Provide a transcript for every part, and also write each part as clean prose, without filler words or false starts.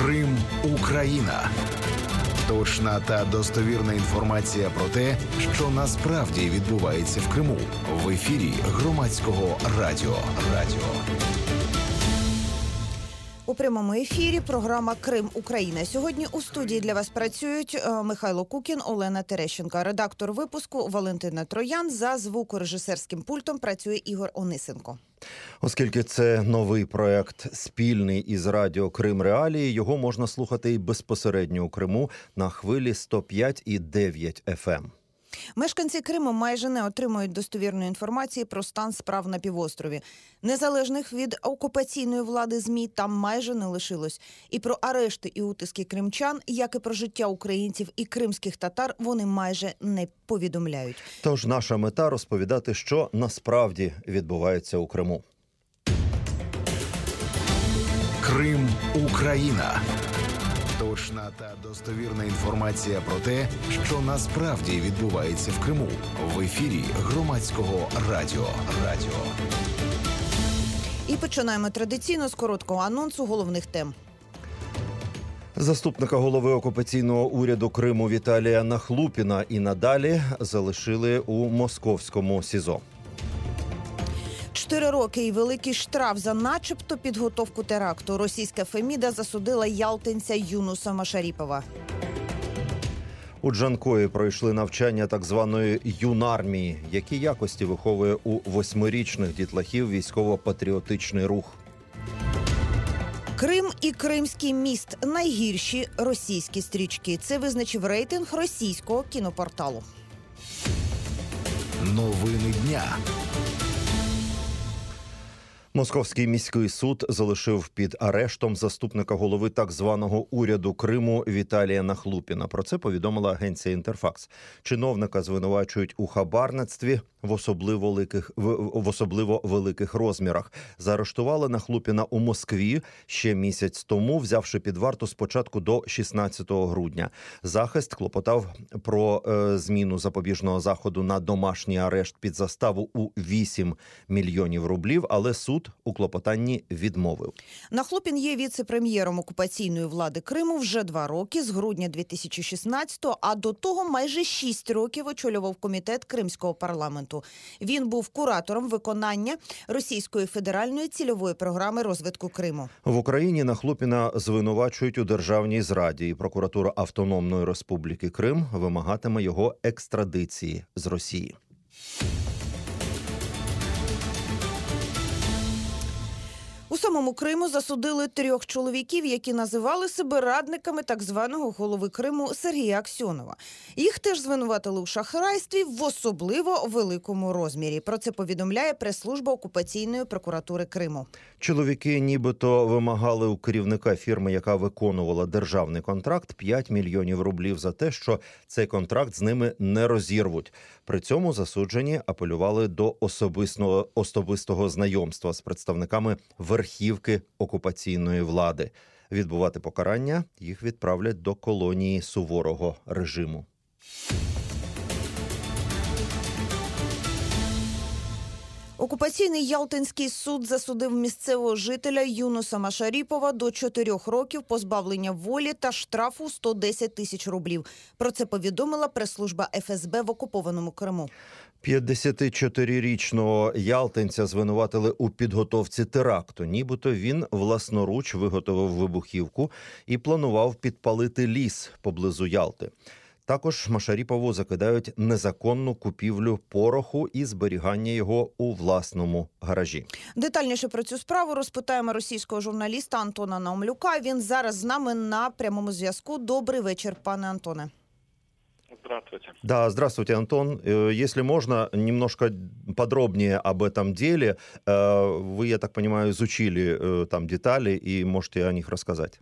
Крим – Україна. Точна та достовірна інформація про те, що насправді відбувається в Криму. В ефірі Громадського радіо. У прямому ефірі програма «Крим – Україна». Сьогодні у студії для вас працюють Михайло Кукін, Олена Терещенко. Редактор випуску Валентина Троян. За звукорежисерським пультом працює Ігор Онисенко. Оскільки це новий проект спільний із радіо «Крим Реалії», його можна слухати і безпосередньо у Криму на хвилі 105,9 FM. Мешканці Криму майже не отримують достовірної інформації про стан справ на півострові. Незалежних від окупаційної влади ЗМІ там майже не лишилось. І про арешти і утиски кримчан, як і про життя українців і кримських татар, вони майже не повідомляють. Тож наша мета – розповідати, що насправді відбувається у Криму. Крим – Україна. Точна та достовірна інформація про те, що насправді відбувається в Криму. В ефірі Громадського радіо. І починаємо традиційно з короткого анонсу головних тем. Заступника голови окупаційного уряду Криму Віталія Нахлупіна і надалі залишили у московському СІЗО. 4 роки і великий штраф за начебто підготовку теракту. Російська Феміда засудила ялтинця Юнуса Машаріпова. У Джанкої пройшли навчання так званої юнармії, які якості виховує у 8-річних дітлахів військово-патріотичний рух. Крим і Кримський міст – найгірші російські стрічки. Це визначив рейтинг російського кінопорталу. Новини дня. Московський міський суд залишив під арештом заступника голови так званого уряду Криму Віталія Нахлупіна. Про це повідомила агенція «Інтерфакс». Чиновника звинувачують у хабарництві в особливо великих розмірах. Заарештували Нахлупіна у Москві ще місяць тому, взявши під варту спочатку до 16 грудня. Захист клопотав про зміну запобіжного заходу на домашній арешт під заставу у 8 мільйонів рублів, але суд у клопотанні відмовив. Нахлупін є віце-прем'єром окупаційної влади Криму вже 2 роки, з грудня 2016-го, а до того майже 6 років очолював комітет Кримського парламенту. Він був куратором виконання Російської федеральної цільової програми розвитку Криму. В Україні Нахлупіна звинувачують у державній зраді, і прокуратура Автономної Республіки Крим вимагатиме його екстрадиції з Росії. У самому Криму засудили 3 чоловіків, які називали себе радниками так званого голови Криму Сергія Аксьонова. Їх теж звинуватили у шахрайстві в особливо великому розмірі. Про це повідомляє прес-служба окупаційної прокуратури Криму. Чоловіки нібито вимагали у керівника фірми, яка виконувала державний контракт, 5 мільйонів рублів за те, що цей контракт з ними не розірвуть. При цьому засуджені апелювали до особистого знайомства з представниками верхівки окупаційної влади. Відбувати покарання їх відправлять до колонії суворого режиму. Окупаційний Ялтинський суд засудив місцевого жителя Юнуса Машаріпова до 4 років позбавлення волі та штрафу 110 тисяч рублів. Про це повідомила прес-служба ФСБ в окупованому Криму. 54-річного ялтинця звинуватили у підготовці теракту. Нібито він власноруч виготовив вибухівку і планував підпалити ліс поблизу Ялти. Також Машаріпову закидають незаконну купівлю пороху і зберігання його у власному гаражі. Детальніше про цю справу розпитаємо російського журналіста Антона Наумлюка. Він зараз з нами на прямому зв'язку. Добрий вечір, пане Антоне. Здравствуйте. Да, здравствуйте, Антон. Если можно, немножко подробнее об этом деле. Вы, я так понимаю, изучили там детали и можете о них рассказать.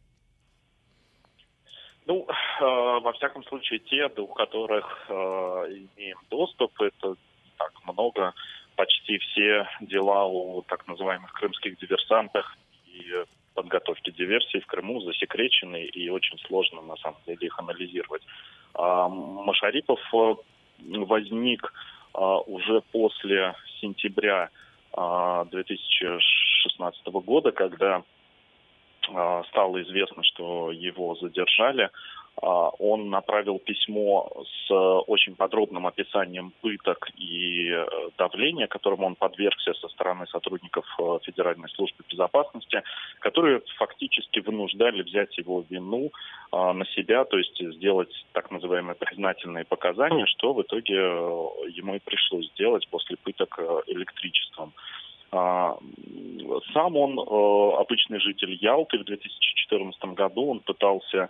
Ну, во всяком случае, те, до которых имеем доступ, это так много, почти все дела о так называемых крымских диверсантах и подготовке диверсий в Крыму засекречены, и очень сложно, на самом деле, их анализировать. Машарипов возник уже после сентября 2016 года, когда стало известно, что его задержали, он направил письмо с очень подробным описанием пыток и давления, которому он подвергся со стороны сотрудников Федеральной службы безопасности, которые фактически вынуждали взять его вину на себя, то есть сделать так называемые признательные показания, что в итоге ему и пришлось сделать после пыток электричеством. Сам он обычный житель Ялты. В 2014 году он пытался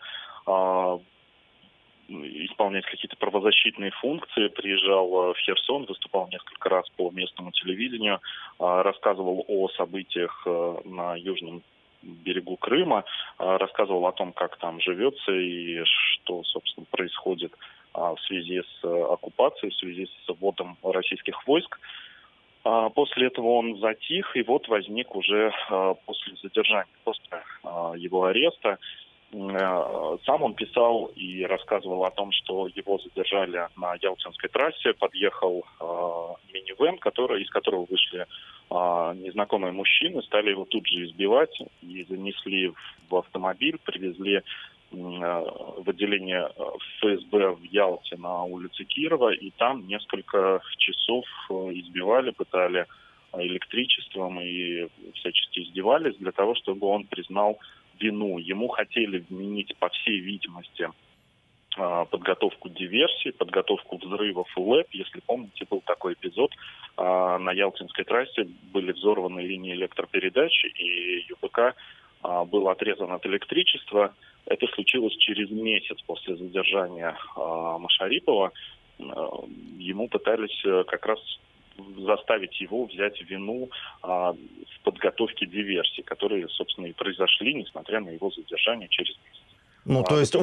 исполнять какие-то правозащитные функции, приезжал в Херсон, выступал несколько раз по местному телевидению, рассказывал о событиях на южном берегу Крыма, рассказывал о том, как там живется и что, собственно, происходит в связи с оккупацией, в связи с вводом российских войск. После этого он затих, и вот возник уже после задержания, после его ареста. Сам он писал и рассказывал о том, что его задержали на Ялтинской трассе, подъехал минивэн, из которого вышли незнакомые мужчины, стали его тут же избивать и занесли в автомобиль, привезли в отделение ФСБ в Ялте на улице Кирова, и там несколько часов избивали, пытали электричеством и всячески издевались для того, чтобы он признал вину. Ему хотели вменить, по всей видимости, подготовку диверсий, подготовку взрывов и ЛЭП. Если помните, был такой эпизод. На Ялтинской трассе были взорваны линии электропередач, и ЮПК был отрезан от электричества. Это случилось через месяц после задержания Машарипова. Ему пытались как раз заставить его взять вину в подготовке диверсий, которые, собственно, и произошли, несмотря на его задержание через месяц. Ну, то есть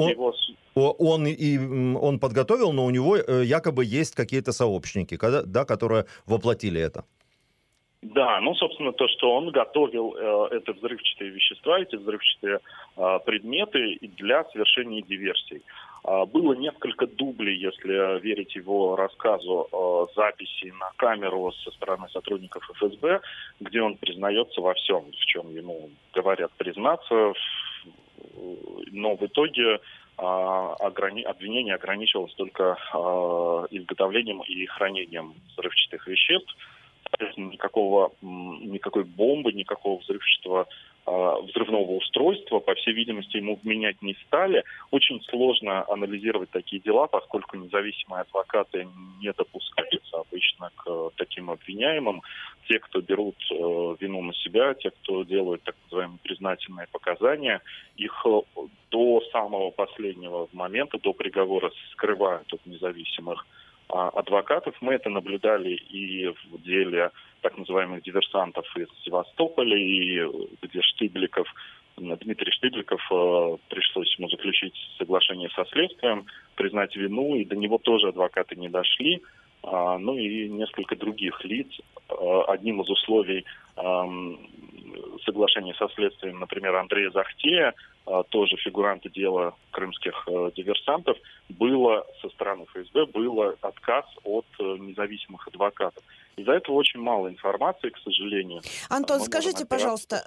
он подготовил, но у него якобы есть какие-то сообщники, да, которые воплотили это. Да, собственно, то, что он готовил это взрывчатые вещества, эти взрывчатые предметы для совершения диверсий. Было несколько дублей, если верить его рассказу, записей на камеру со стороны сотрудников ФСБ, где он признается во всем, в чем ему говорят признаться, но в итоге обвинение ограничивалось только изготовлением и хранением взрывчатых веществ. Никакой бомбы, никакого взрывного устройства, по всей видимости, ему вменять не стали. Очень сложно анализировать такие дела, поскольку независимые адвокаты не допускаются обычно к таким обвиняемым. Те, кто берут вину на себя, те, кто делают так называемые признательные показания, их до самого последнего момента, до приговора скрывают от независимых адвокатов. Мы это наблюдали и в деле так называемых диверсантов из Севастополя, и где Дмитрий Штыбликов, пришлось ему заключить соглашение со следствием, признать вину, и до него тоже адвокаты не дошли. И несколько других лиц. Одним из условий соглашения со следствием, например, Андрея Захтея, тоже фигуранта дела крымских диверсантов, со стороны ФСБ был отказ от независимых адвокатов. Из-за этого очень мало информации, к сожалению. Антон, скажите, пожалуйста,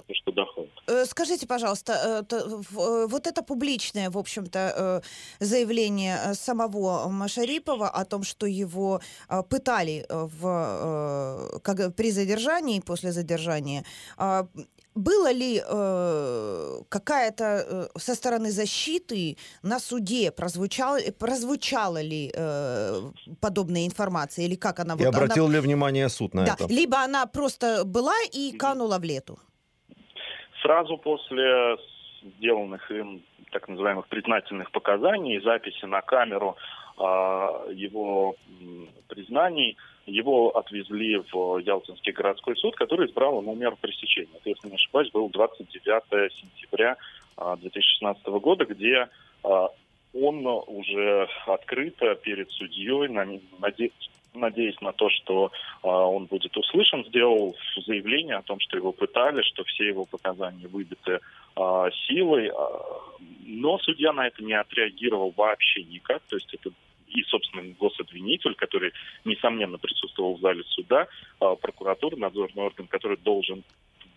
вот это публичное, в общем-то, заявление самого Машарипова о том, что его пытали при задержании, после задержания, было ли какая-то со стороны защиты на суде, прозвучала ли подобная информация, или как она... И обратил ли внимание суд на это? Либо она просто была и канула в лету? Сразу после сделанных им так называемых признательных показаний, записи на камеру его признаний, его отвезли в Ялтинский городской суд, который избрал ему меру пресечения. Это, если не ошибаюсь, было 29 сентября 2016 года, где он уже открыто перед судьей, надеясь на то, что он будет услышан, сделал заявление о том, что его пытали, что все его показания выбиты силой. Но судья на это не отреагировал вообще никак. То есть это и, собственно, гособвинитель, который, несомненно, присутствовал в зале суда, прокуратура, надзорный орган, который должен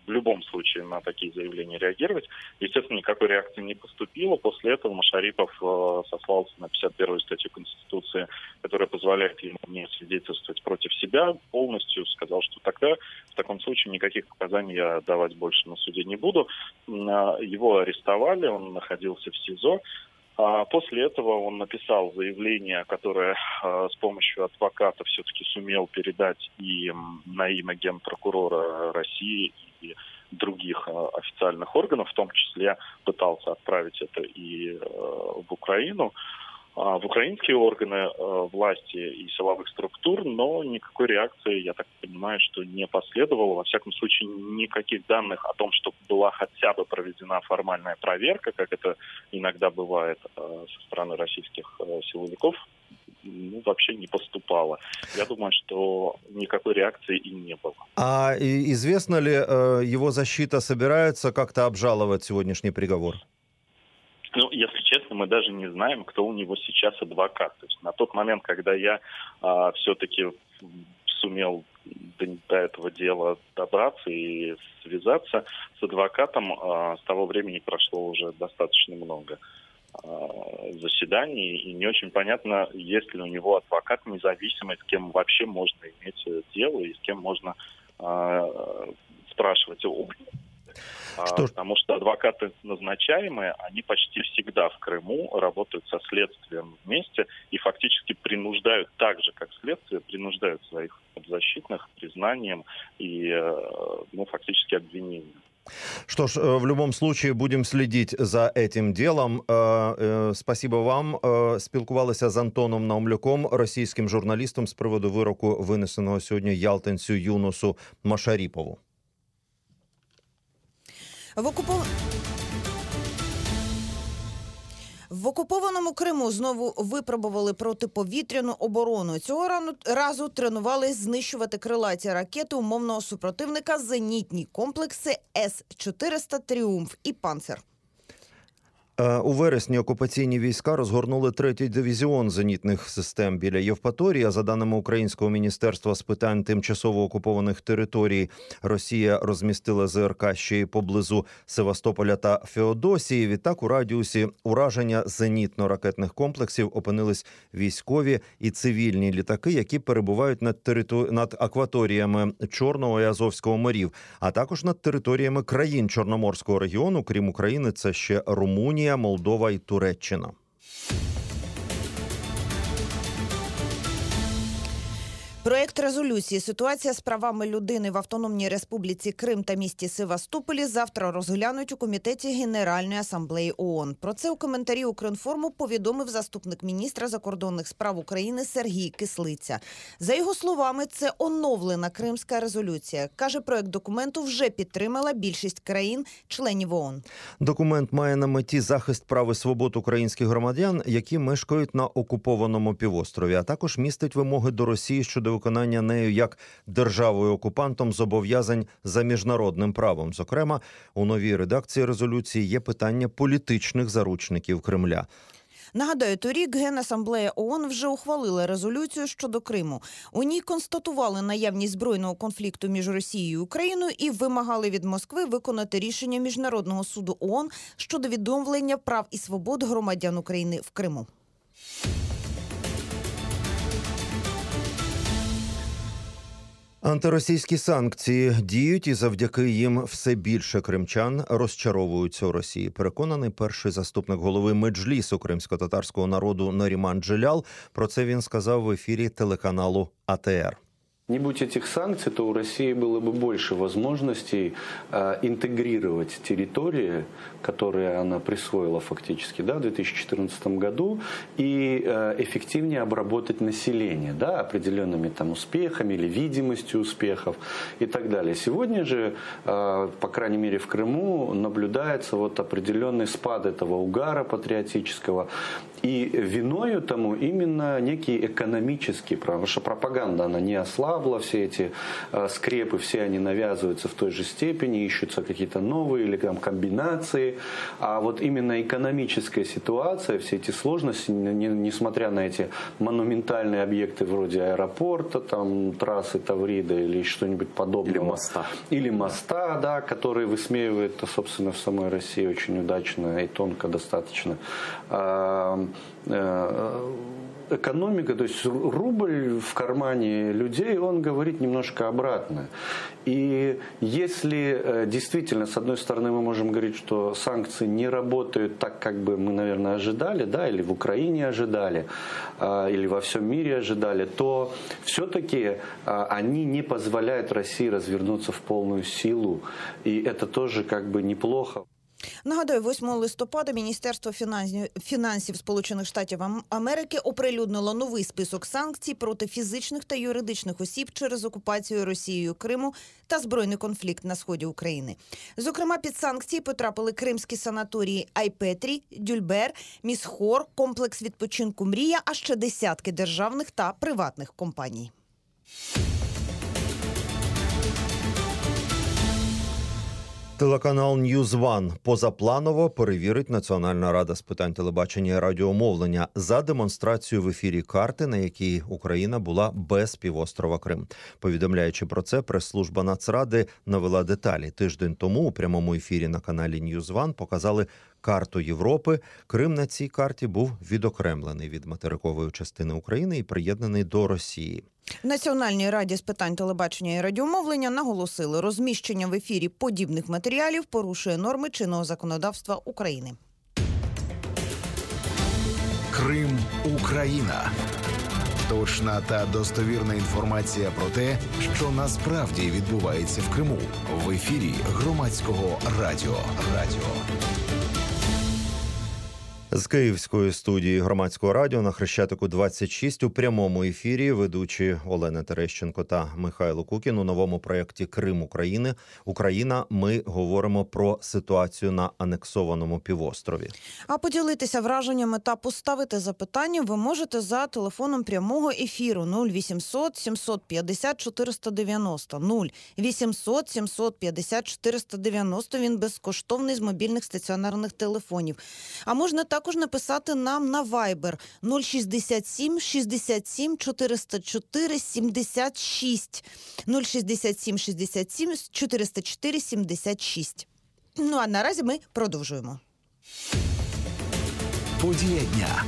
в любом случае на такие заявления реагировать. Естественно, никакой реакции не поступило. После этого Машарипов сослался на 51-ю статью Конституции, которая позволяет ему не свидетельствовать против себя полностью. Сказал, что тогда в таком случае никаких показаний я давать больше на суде не буду. Его арестовали, он находился в СИЗО. После этого он написал заявление, которое с помощью адвоката все-таки сумел передать и на имя Генпрокурора России, и других официальных органов, в том числе пытался отправить это и в Украину, в украинские органы власти и силовых структур, но никакой реакции, я так понимаю, что не последовало. Во всяком случае, никаких данных о том, что была хотя бы проведена формальная проверка, как это иногда бывает со стороны российских силовиков, вообще не поступало. Я думаю, что никакой реакции и не было. А известно ли, его защита собирается как-то обжаловать сегодняшний приговор? Ну, если честно, мы даже не знаем, кто у него сейчас адвокат. То есть на тот момент, когда я все-таки сумел до этого дела добраться и связаться с адвокатом, с того времени прошло уже достаточно много заседаний, и не очень понятно, есть ли у него адвокат независимый, с кем вообще можно иметь дело и с кем можно спрашивать о. Потому что адвокаты назначаемые, они почти всегда в Крыму работают со следствием вместе и фактически принуждают, так же как следствие, принуждают своих подзащитных признанием и фактически обвинением. Что ж, в любом случае будем следить за этим делом. Спасибо вам. Спілкувалися з Антоном Наумлюком, російським журналістом, з приводу вироку, винесеного сьогодні ялтинцю Юнусу Машаріпову. В окупованому Криму знову випробували протиповітряну оборону. Цього разу тренувались знищувати крилаті ракети умовного супротивника зенітні комплекси С-400 «Тріумф» і «Панцер». У вересні окупаційні війська розгорнули 3-й дивізіон зенітних систем біля Євпаторії. А за даними Українського міністерства з питань тимчасово окупованих територій, Росія розмістила ЗРК ще й поблизу Севастополя та Феодосії. Відтак у радіусі ураження зенітно-ракетних комплексів опинились військові і цивільні літаки, які перебувають над акваторіями Чорного і Азовського морів, а також над територіями країн Чорноморського регіону. Крім України, це ще Румунія, Молдова і Туреччина. Проєкт резолюції «Ситуація з правами людини в Автономній Республіці Крим та місті Севастополі» завтра розглянуть у Комітеті Генеральної Асамблеї ООН. Про це у коментарі «Укрінформу» повідомив заступник міністра закордонних справ України Сергій Кислиця. За його словами, це оновлена Кримська резолюція. Каже, проєкт документу вже підтримала більшість країн-членів ООН. Документ має на меті захист прав і свобод українських громадян, які мешкають на окупованому півострові, а також містить вимоги до Росії щодо виконання нею як державою-окупантом зобов'язань за міжнародним правом. Зокрема, у новій редакції резолюції є питання політичних заручників Кремля. Нагадаю, торік Генасамблея ООН вже ухвалила резолюцію щодо Криму. У ній констатували наявність збройного конфлікту між Росією і Україною і вимагали від Москви виконати рішення Міжнародного суду ООН щодо відновлення прав і свобод громадян України в Криму. Антиросійські санкції діють, і завдяки їм все більше кримчан розчаровуються у Росії. Переконаний перший заступник голови Меджлісу кримсько-татарського народу Наріман Джелял. Про це він сказав в ефірі телеканалу АТР. Не будь этих санкций, то у России было бы больше возможностей интегрировать территории, которые она присвоила фактически в 2014 году, и эффективнее обработать население определенными успехами или видимостью успехов и так далее. Сегодня же, по крайней мере в Крыму, наблюдается определенный спад этого угара патриотического. И виною тому именно некий экономический, потому что пропаганда, она не ослабла, Петропавла, все эти скрепы, все они навязываются в той же степени, ищутся какие-то новые или там комбинации. А вот именно экономическая ситуация, все эти сложности, несмотря на эти монументальные объекты вроде аэропорта, там, трассы Таврида или что-нибудь подобного. Или моста, да, который высмеивает, собственно, в самой России очень удачно и тонко достаточно. Экономика, то есть рубль в кармане людей, он говорит немножко обратно. И если действительно, с одной стороны, мы можем говорить, что санкции не работают так, как бы мы, наверное, ожидали, да, или в Украине ожидали, или во всем мире ожидали, то все-таки они не позволяют России развернуться в полную силу. И это тоже как бы неплохо. Нагадаю, 8 листопада Міністерство фінансів Сполучених Штатів Америки оприлюднило новий список санкцій проти фізичних та юридичних осіб через окупацію Росією Криму та збройний конфлікт на сході України. Зокрема, під санкції потрапили кримські санаторії Айпетрі, Дюльбер, Місхор, комплекс відпочинку «Мрія», а ще десятки державних та приватних компаній. Телеканал NewsOne позапланово перевірить Національна рада з питань телебачення і радіомовлення за демонстрацію в ефірі карти, на якій Україна була без півострова Крим. Повідомляючи про це, прес-служба Нацради навела деталі. Тиждень тому у прямому ефірі на каналі NewsOne показали карту Європи. Крим на цій карті був відокремлений від материкової частини України і приєднаний до Росії. Національній раді з питань телебачення і радіомовлення наголосили, розміщення в ефірі подібних матеріалів порушує норми чинного законодавства України. Крим – Україна. Точна та достовірна інформація про те, що насправді відбувається в Криму. В ефірі Громадського радіо. З київської студії Громадського радіо на Хрещатику 26 у прямому ефірі ведучі Олена Терещенко та Михайло Кукін. У новому проєкті «Крим України. Україна» ми говоримо про ситуацію на анексованому півострові. А поділитися враженнями та поставити запитання ви можете за телефоном прямого ефіру 0800 750 490. 0800 750 490. Він безкоштовний з мобільних стаціонарних телефонів. А можна також написати нам на Viber 067 67 404 76. 067 67 404 76. Ну а наразі ми продовжуємо. Подія дня.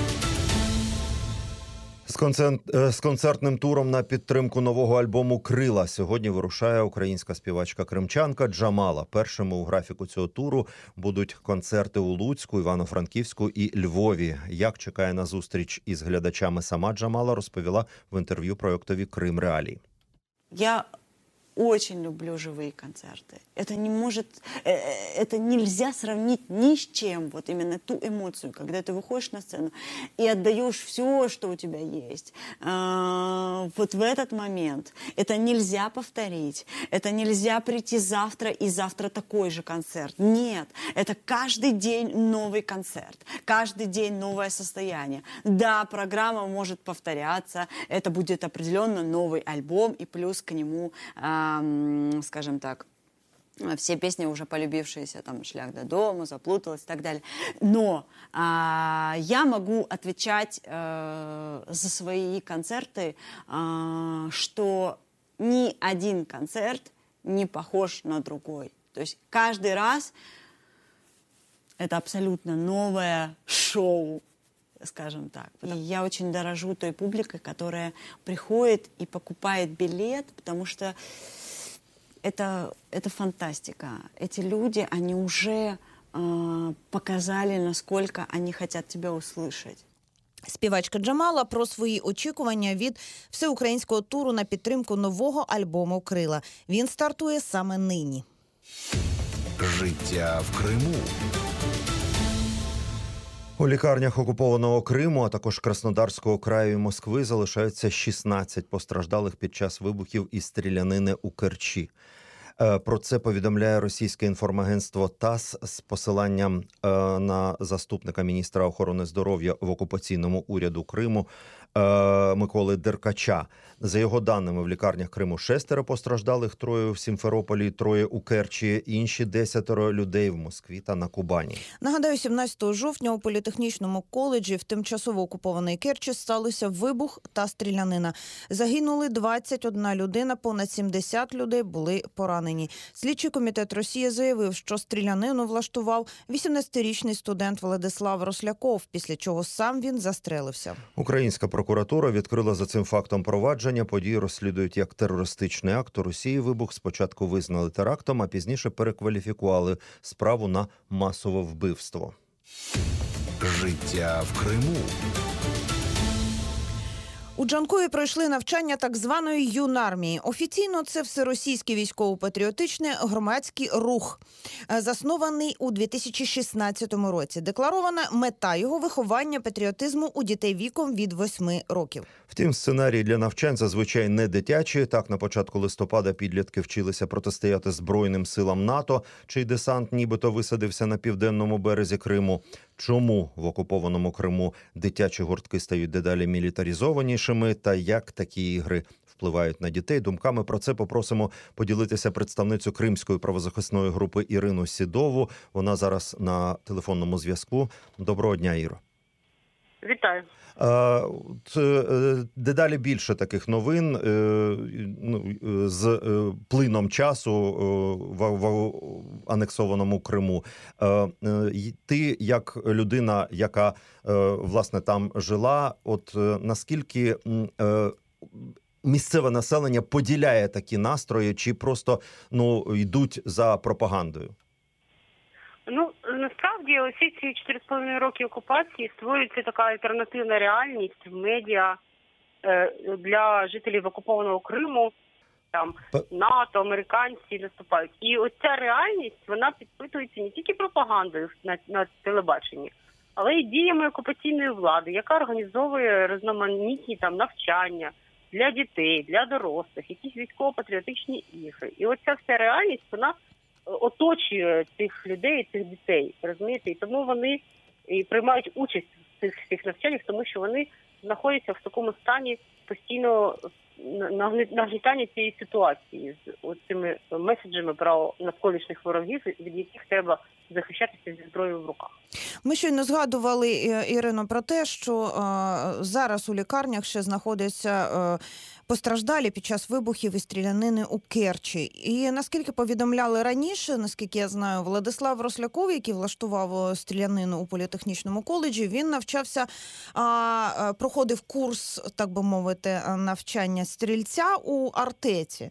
З концертним туром на підтримку нового альбому «Крила» сьогодні вирушає українська співачка-кримчанка Джамала. Першими у графіку цього туру будуть концерти у Луцьку, Івано-Франківську і Львові. Як чекає на зустріч із глядачами сама Джамала, розповіла в інтерв'ю проєктові «Крим Реалії». Я очень люблю живые концерты. Это нельзя сравнить ни с чем. Вот именно ту эмоцию, когда ты выходишь на сцену и отдаешь все, что у тебя есть. Вот в этот момент это нельзя повторить. Это нельзя прийти завтра и завтра такой же концерт. Нет, это каждый день новый концерт. Каждый день новое состояние. Да, программа может повторяться. Это будет определенно новый альбом и плюс к нему скажем так, все песни уже полюбившиеся, там, «Шлях до дому», «Заплуталась» и так далее. Но я могу отвечать за свои концерты, что ни один концерт не похож на другой. То есть каждый раз это абсолютно новое шоу, скажем так. И я очень дорожу той публикой, которая приходит и покупает билет, потому что это фантастика. Эти люди, они уже показали, насколько они хотят тебя услышать. Співачка Джамала про свої очікування від всеукраїнського туру на підтримку нового альбому «Крила». Він стартує саме нині. Життя в Криму. У лікарнях окупованого Криму, а також Краснодарського краю і Москви залишаються 16 постраждалих під час вибухів і стрілянини у Керчі. Про це повідомляє російське інформагентство ТАСС з посиланням на заступника міністра охорони здоров'я в окупаційному уряду Криму Миколи Деркача. За його даними, в лікарнях Криму 6 постраждалих, 3 в Сімферополі, 3 у Керчі, інші 10 людей в Москві та на Кубані. Нагадаю, 17 жовтня у політехнічному коледжі в тимчасово окупованій Керчі сталося вибух та стрілянина. Загинули 21 людина, понад 70 людей були поранені. Слідчий комітет Росії заявив, що стрілянину влаштував 18-річний студент Владислав Росляков, після чого сам він застрелився. Українська прокуратура відкрила за цим фактом провадження. Події розслідують як терористичний акт. У Росії вибух спочатку визнали терактом, а пізніше перекваліфікували справу на масове вбивство. Життя в Криму. У Джанкові пройшли навчання так званої юнармії. Офіційно це всеросійський військово-патріотичний громадський рух, заснований у 2016 році. Декларована мета його виховання патріотизму у дітей віком від 8 років. Втім, сценарії для навчань зазвичай не дитячі. Так, на початку листопада підлітки вчилися протистояти Збройним силам НАТО, чий десант нібито висадився на південному березі Криму. Чому в окупованому Криму дитячі гуртки стають дедалі мілітаризованішими та як такі ігри впливають на дітей? Думками про це попросимо поділитися представницю Кримської правозахисної групи Ірину Сідову. Вона зараз на телефонному зв'язку. Доброго дня, Іро. Вітаю. Дедалі більше таких новин з плином часу в анексованому Криму. Ти, як людина, яка, власне, там жила, от наскільки місцеве населення поділяє такі настрої, чи просто йдуть за пропагандою? Насправді, усі ці 4,5 роки окупації створюється така альтернативна реальність в медіа для жителів окупованого Криму. Там НАТО, американці наступають. І оця реальність, вона підпитується не тільки пропагандою на телебаченні, але й діями окупаційної влади, яка організовує різноманітні там навчання для дітей, для дорослих, якісь військово-патріотичні ігри. І оця вся реальність, вона оточує цих людей, цих дітей, розумієте? І тому вони і приймають участь в цих навчаннях, тому що вони знаходяться в такому стані постійно нагнітання цієї ситуації з цими меседжами про навколишніх ворогів, від яких треба захищатися зі зброєю в руках. Ми щойно згадували, Ірино, про те, що зараз у лікарнях ще знаходяться постраждалі під час вибухів і стрілянини у Керчі. І наскільки повідомляли раніше, наскільки я знаю, Владислав Росляков, який влаштував стрілянину у політехнічному коледжі, він навчався, проходив курс, так би мовити, навчання стрільця у Артеці.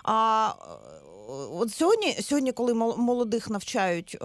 От сьогодні, коли молодих навчають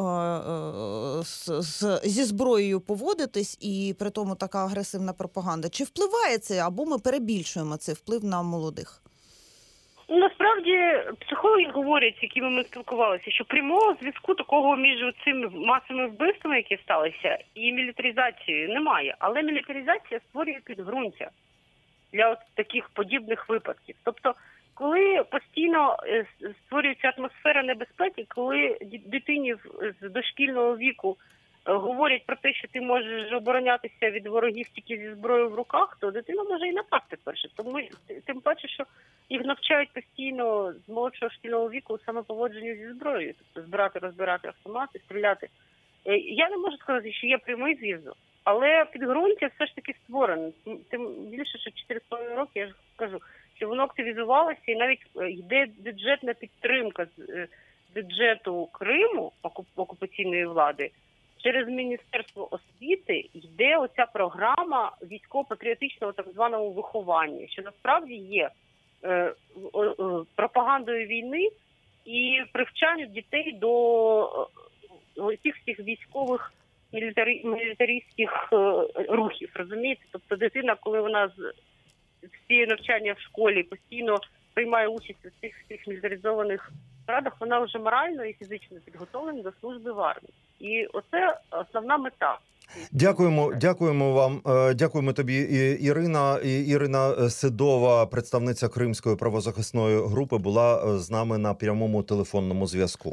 зі зброєю поводитись, і при тому така агресивна пропаганда, чи впливає це, або ми перебільшуємо цей вплив на молодих? Насправді, психологи говорять, з якими ми спілкувалися, що прямого зв'язку такого між цими масовими вбивствами, які сталися, і мілітаризацією немає. Але мілітаризація створює підґрунтя для таких подібних випадків. Тобто, коли постійно створюється атмосфера небезпеки, коли дитині з дошкільного віку говорять про те, що ти можеш оборонятися від ворогів тільки зі зброєю в руках, то дитина може і напасти перше. Тому тим паче, що їх навчають постійно з молодшого шкільного віку саме поводженню зі зброєю, тобто збирати, розбирати автомати, стріляти. Я не можу сказати, що є прямий зв'язок, але підґрунтя все ж таки створене. Тим більше, що 4,5 роки, я ж кажу, що воно активізувалося, і навіть йде бюджетна підтримка з бюджету Криму, окупаційної влади, через Міністерство освіти йде оця програма військово-патріотичного так званого виховання, що насправді є пропагандою війни і привчанню дітей до всіх військових мілітаристських рухів, розумієте? Тобто дитина, коли вона з всі навчання в школі постійно приймає участь у цих мілітаризованих радах, вона вже морально і фізично підготовлена до служби в армії. І оце основна мета. Дякуємо вам. Дякуємо тобі, Ірина Седова, представниця Кримської правозахисної групи, була з нами на прямому телефонному зв'язку.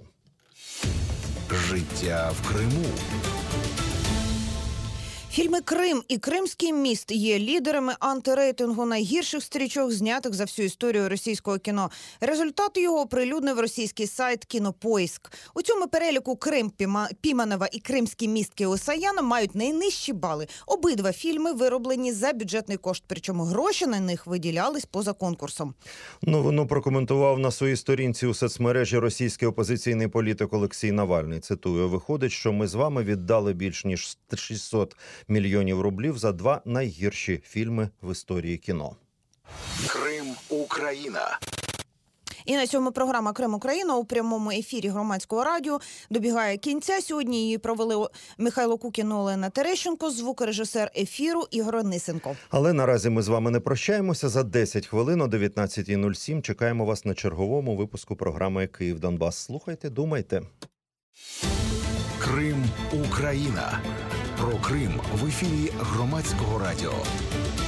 Життя в Криму. Фільми «Крим» і «Кримський міст» є лідерами антирейтингу найгірших стрічок, знятих за всю історію російського кіно. Результати його оприлюднив російський сайт «Кінопоїск». У цьому переліку «Крим» Піманова і «Кримський міст» Кіосаяна мають найнижчі бали. Обидва фільми вироблені за бюджетний кошт, причому гроші на них виділялись поза конкурсом. Воно прокоментував на своїй сторінці у соцмережі російський опозиційний політик Олексій Навальний. Цитую: «Виходить, що ми з вами віддали більш ніж 600 мільйонів рублів за два найгірші фільми в історії кіно». Крим, Україна. І на цьому програма «Крим, Україна» у прямому ефірі Громадського радіо добігає кінця. Сьогодні її провели Михайло Кукін, Олена Терещенко, звукорежисер ефіру Ігор Онисенко. Але наразі ми з вами не прощаємося. За 10 хвилин о 19:07 чекаємо вас на черговому випуску програми «Київ-Донбас». Слухайте, думайте. Крим, Україна. Про Крим в ефірі Громадського радіо.